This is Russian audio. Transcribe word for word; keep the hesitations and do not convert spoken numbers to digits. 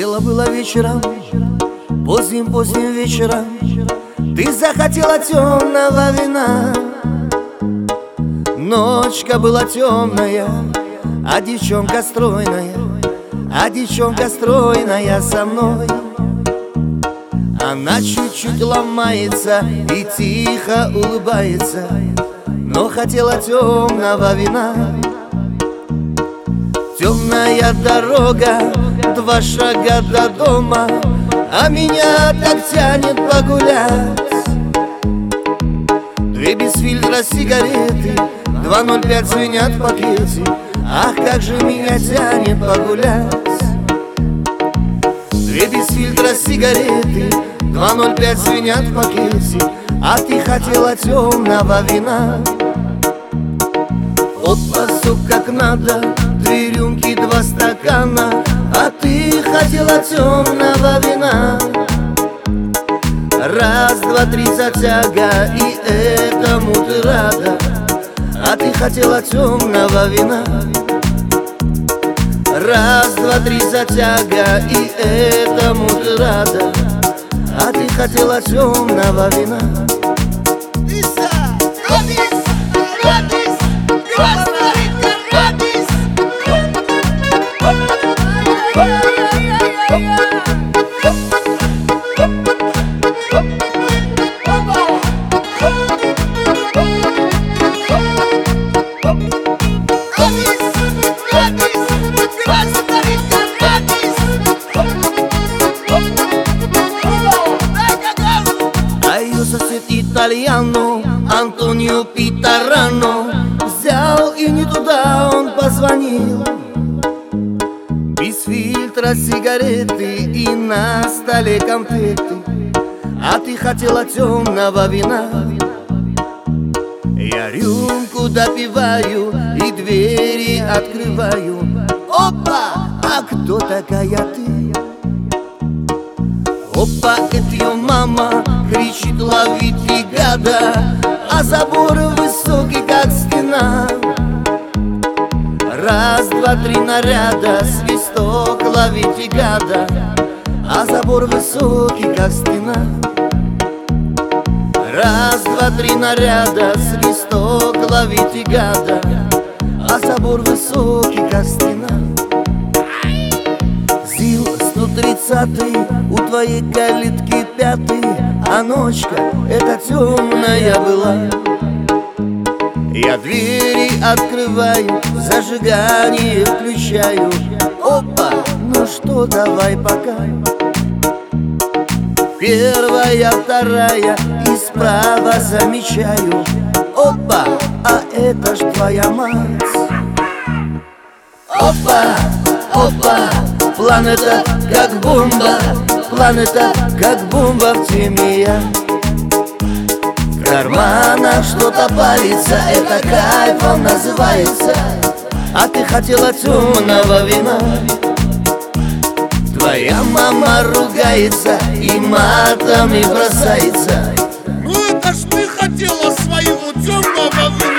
Дело было вечером, поздним-поздним вечером. Ты захотела темного вина. Ночка была темная, а девчонка стройная, а девчонка стройная со мной. Она чуть-чуть ломается и тихо улыбается, но хотела темного вина. Темная дорога, два шага до дома, а меня так тянет погулять. Две без фильтра сигареты, два ноль пять звенят в пакете. Ах, как же меня тянет погулять. Две без фильтра сигареты, два ноль пять звенят в пакете. А ты хотела темного вина. Опа, суп как надо, три рюмки, два стакана. А ты хотела темного вина. Раз, два, три, затяга, и этому ты рада. А ты хотела темного вина. Раз, два, три, затяга, и этому ты рада. А ты хотела темного вина. Сосед итальяно Антонио Питарано взял и не туда он позвонил. Без фильтра сигареты и на столе конфеты. А ты хотела темного вина. Я рюмку допиваю и двери открываю. Опа, а кто такая ты? Опа, это ее мама кричит: ловите гада, а забор высокий, как стена. Раз, два, три наряда, свисток, ловите гада, а забор высокий, как стена. Раз, два, три наряда, свисток, ловите гада, а забор высокий, как стена. ЗИЛ сто тридцатый, у твоей калитки пятый, а ночка эта темная была. Я двери открываю, зажигание включаю. Опа, ну что, давай пока. Первая, вторая и справа замечаю. Опа, а это ж твоя мать. Опа, опа, планета как бомба, планета как бомба в теме я. В карманах что-то палится, это кайфом называется. А ты хотела темного вина. Твоя мама ругается и матами бросается. Ну это ж ты хотела своего темного вина.